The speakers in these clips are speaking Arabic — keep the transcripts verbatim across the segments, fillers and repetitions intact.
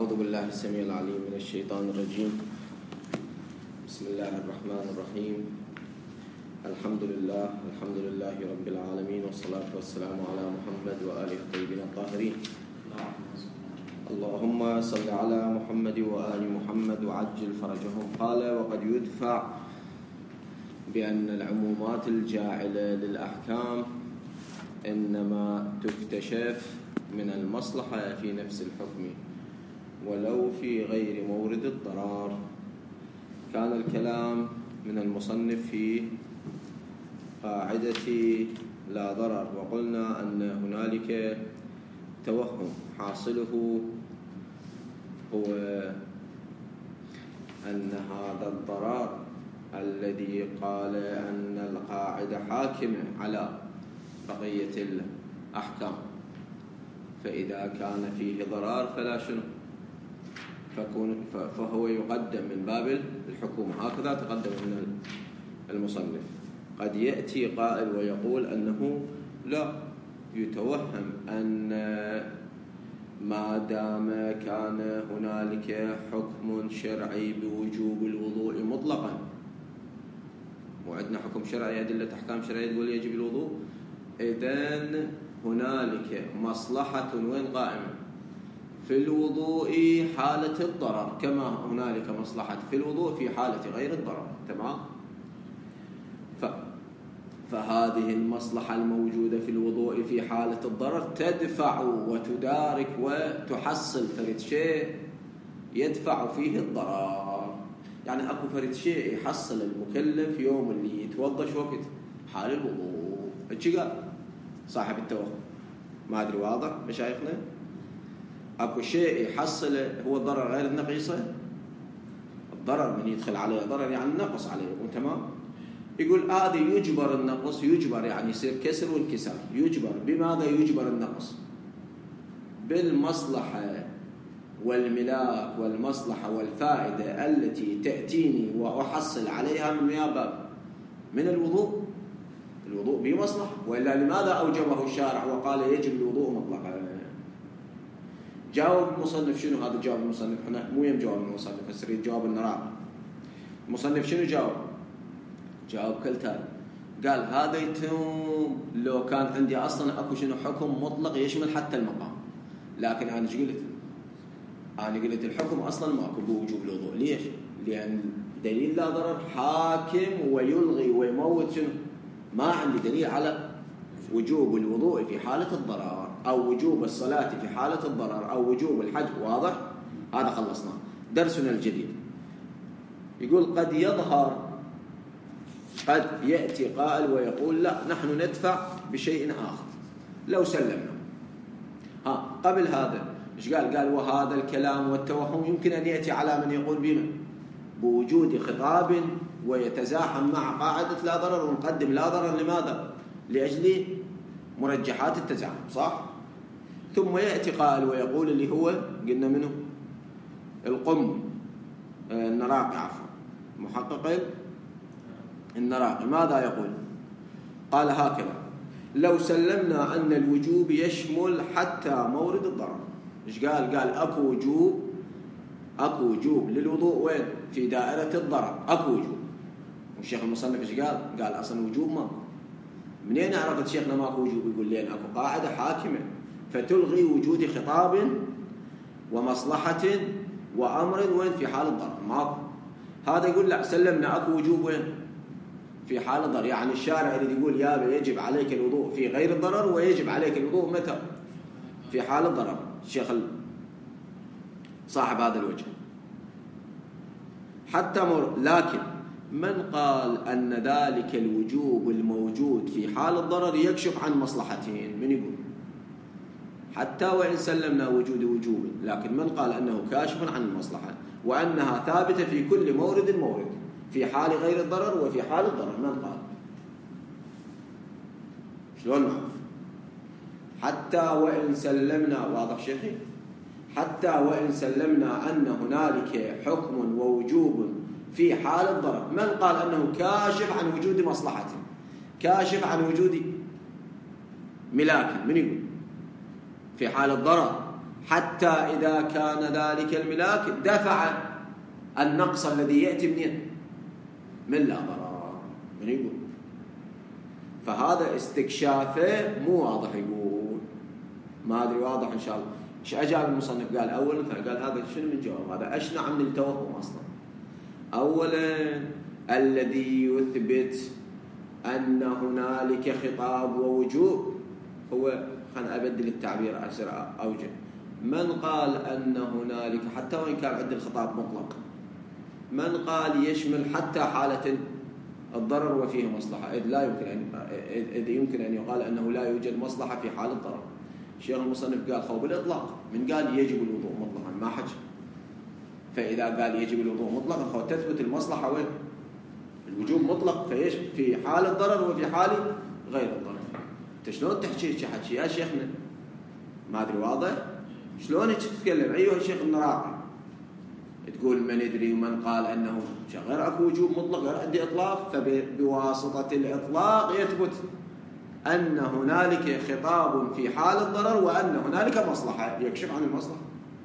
أعوذ بالله السميع العليم من الشيطان الرجيم. بسم الله الرحمن الرحيم. الحمد لله الحمد لله رب العالمين، والصلاة والسلام على محمد وآله الطيبين الطاهرين. اللهم صل على محمد وآل محمد وعجل فرجهم. قال: وقد يدفع بأن العمومات الجاعلة للأحكام إنما تكتشف من المصلحة في نفس الحكم ولو في غير مورد الضرار. كان الكلام من المصنف في قاعدة لا ضرر، وقلنا أن هنالك توهم حاصله هو أن هذا الضرر الذي قال أن القاعدة حاكمة على بقية الأحكام، فإذا كان فيه ضرار فلا شنو فهو يقدم من باب الحكومة. هكذا تقدم من المصنف. قد يأتي قائل ويقول أنه لا يتوهم أن ما دام كان هنالك حكم شرعي بوجوب الوضوء مطلقا، وعندنا حكم شرعي أدلة أحكام شرعية تقول يجب الوضوء، إذن هنالك مصلحة وين قائمة في الوضوء حالة الضرر، كما هنالك مصلحة في الوضوء في حالة غير الضرر. تمام؟ ف... فهذه المصلحة الموجودة في الوضوء في حالة الضرر تدفع وتدارك وتحصل فرد شيء يدفع فيه الضرر. يعني أكو فرد شيء يحصل المكلف يوم اللي يتوضى شو وقت حال الوضوء. إيش قال صاحب التوهم؟ ما أدري واضح مشايخنا؟ أكو شيء يحصل هو الضرر غير النقيصة. الضرر من يدخل عليه ضرر يعني نقص عليه. تمام؟ يقول هذا يجبر النقص، يجبر يعني يصير كسر وانكسار. يجبر بماذا؟ يجبر النقص بالمصلحة والملاك والمصلحة والفائدة التي تأتيني وأحصل عليها من باب من الوضوء. الوضوء بمصلحة، وإلا لماذا أوجبه الشارع وقال يجب الوضوء مطلقا؟ جاوب المصنف شنو؟ هذا جواب المصنف، احنا مو يم جواب المصنف، بس يريد جواب النراقي. المصنف شنو جاوب؟ جاوب كالتالي: قال هذا يتم لو كان عندي اصلا اكو شنو حكم مطلق يشمل حتى المقام، لكن انا ايش قلت؟ انا قلت الحكم اصلا ماكو بوجوب الوضوء. ليش؟ لان دليل لا ضرر حاكم ويلغي ويموت شنو؟ ما عندي دليل على وجوب الوضوء في حالة الضرر أو وجوب الصلاة في حالة الضرر أو وجوب الحج. واضح؟ هذا خلصنا درسنا الجديد. يقول قد يظهر، قد يأتي قائل ويقول لا نحن ندفع بشيء آخر لو سلمنا. ها قبل هذا إيش قال؟ قال وهذا الكلام والتوهم يمكن أن يأتي على من يقول بما بوجود خطاب ويتزاحم مع قاعدة لا ضرر، ونقدم لا ضرر لماذا؟ لأجل مرجحات التزاحم. صح؟ ثم يأتي قائل ويقول اللي هو قلنا منه القم النراقي، عفوا محقق النراقي، ماذا يقول؟ قال هكذا: لو سلمنا أن الوجوب يشمل حتى مورد الضرر. إيش قال؟ قال أكو وجوب، أكو وجوب للوضوء وين؟ في دائرة الضرر أكو وجوب. والشيخ المصنف إيش قال؟ قال أصلا وجوب ماكو. منين عرفت شيخنا ماكو وجوب؟ يقول لين أكو قاعدة حاكمة فتلغي وجود خطاب ومصلحة وأمر وين في حال الضرر. ماكو. هذا يقول لا سلمنا أكو وجوب وين؟ في حال الضرر. يعني الشارع اللي يقول يا يجب عليك الوضوء في غير الضرر ويجب عليك الوضوء متى؟ في حال الضرر. الشيخ صاحب هذا الوجه حتى مر. لكن من قال أن ذلك الوجوب الموجود في حال الضرر يكشف عن مصلحتين؟ من يقول؟ حتى وإن سلمنا وجود وجوب، لكن من قال أنه كاشف عن المصلحة وأنها ثابتة في كل مورد مورد في حال غير الضرر وفي حال الضرر؟ من قال؟ شلون نعرف؟ حتى وإن سلمنا، واضح شيخي؟ حتى وإن سلمنا أن هنالك حكم ووجوب في حال الضرر، من قال أنه كاشف عن وجود مصلحة، كاشف عن وجود ملاك؟ من يقول؟ في حال الضرر حتى إذا كان ذلك الملاك دفع النقص الذي يأتي منين؟ من لا ضرر. من يقول؟ فهذا استكشافه مو واضح. يقول ما أدري واضح إن شاء الله. إيش أجاب المصنف؟ قال أولا قال هذا شنو من جواب؟ هذا أشنع من التوهم أصلا. أولا الذي يثبت أن هنالك خطاب ووجوب هو، خلنا أبدل التعبير أكثر أوجه، من قال أن هنالك حتى وإن كان عند الخطاب مطلق، من قال يشمل حتى حالة الضرر وفيه مصلحة، إذ لا يمكن أن إذ يمكن أن يقال أنه لا يوجد مصلحة في حال الضرر. الشيخ المصنف قال خو بالإطلاق، من قال يجب الوضوء مطلقا ما حج. فإذا قال يجب الوضوء مطلقا خو تثبت المصلحة وين؟ الوجوب مطلق فيش في حال الضرر وفي حال غير الضرر. انت شلون تحكي حكي يا شيخنا؟ ما ادري واضح؟ شلون تتكلم ايها الشيخ النراقي تقول من يدري ومن قال انه غير اكو وجوب مطلق غير عندي اطلاق، فبواسطه الاطلاق يثبت ان هنالك خطاب في حال الضرر وان هنالك مصلحه يكشف عن المصلحه.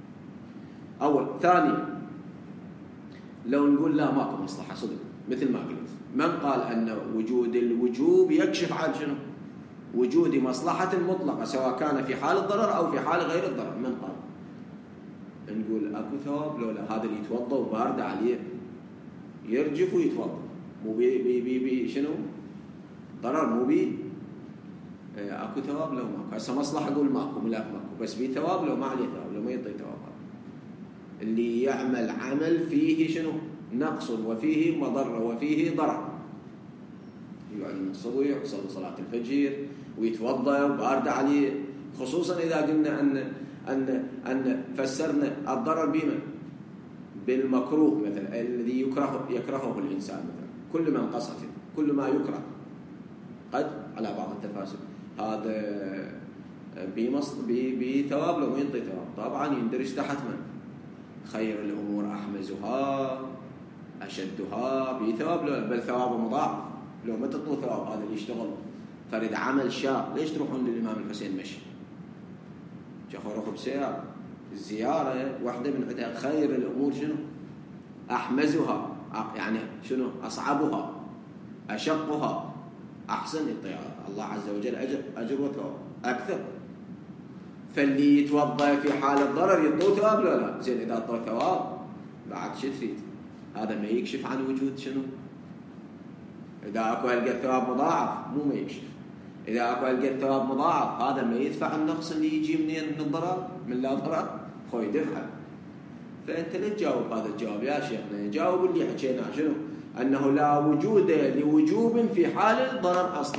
اول. ثاني، لو نقول لا ماكو مصلحه صدق مثل ما قلت، من قال أن وجود الوجوب يكشف عن شنو؟ وجود مصلحة مطلقة سواء كان في حال الضرر أو في حال غير الضرر. من قال؟ نقول أكو ثواب لو لا، هذا اللي يتوضأ وبارد عليه يرجف ويتوضأ مو بي بي بي, بي شنو؟ ضرر مو بي أكو ثواب لو ماكو. هسه مصلحة أقول ماكو ملاك ماكو، بس بي ثواب لو ما عليه ثواب، لو ما يعطي ثواب. اللي يعمل عمل فيه شنو؟ نقص وفيه مضرة وفيه ضرر، يقعد من الصبح يصلي صلاة الفجر ويتوضأ وبارد عليه، خصوصا إذا قلنا أن أن أن فسرنا الضرر بما بالمكروه مثلا الذي يكره يكرهه الإنسان، مثلا كل منقصة كل ما يكره قد على بعض التفاسير هذا بثواب لو ما ينطي ثواب. طبعا يندرج تحت من خير الأمور أحمزها أشدها بثواب، لو بل ثواب مضاعف لو ما تطلو ثواب. هذا اللي يشتغل فرد عمل شاق، ليش تروحون للإمام الحسين مشي؟ شيخ روحوا بسيارة. الزيارة واحدة من عندها خير الأمور شنو؟ أحمزها، يعني شنو؟ أصعبها أشقها أحسن، يعطي الله عز وجل أجر أجر وثواب أكثر. فاللي يتوضأ في حال الضرر يطلو ثواب لو لا؟ زين إذا طلو ثواب بعد شو تريد؟ هذا ما يكشف عن وجود شنو؟ إذا أكو هلقى الثواب مضاعف مو ما يكشف. إذا أكو هلقى الثواب مضاعف هذا ما يدفع النقص اللي يجي منين؟ من الضرر، من لا ضرر خوي دفعه. فأنت لا تجاوب هذا الجواب يا شيخنا، جاوب اللي حكيناه شنو؟ أنه لا وجود لوجوب في حال الضرر أصلا.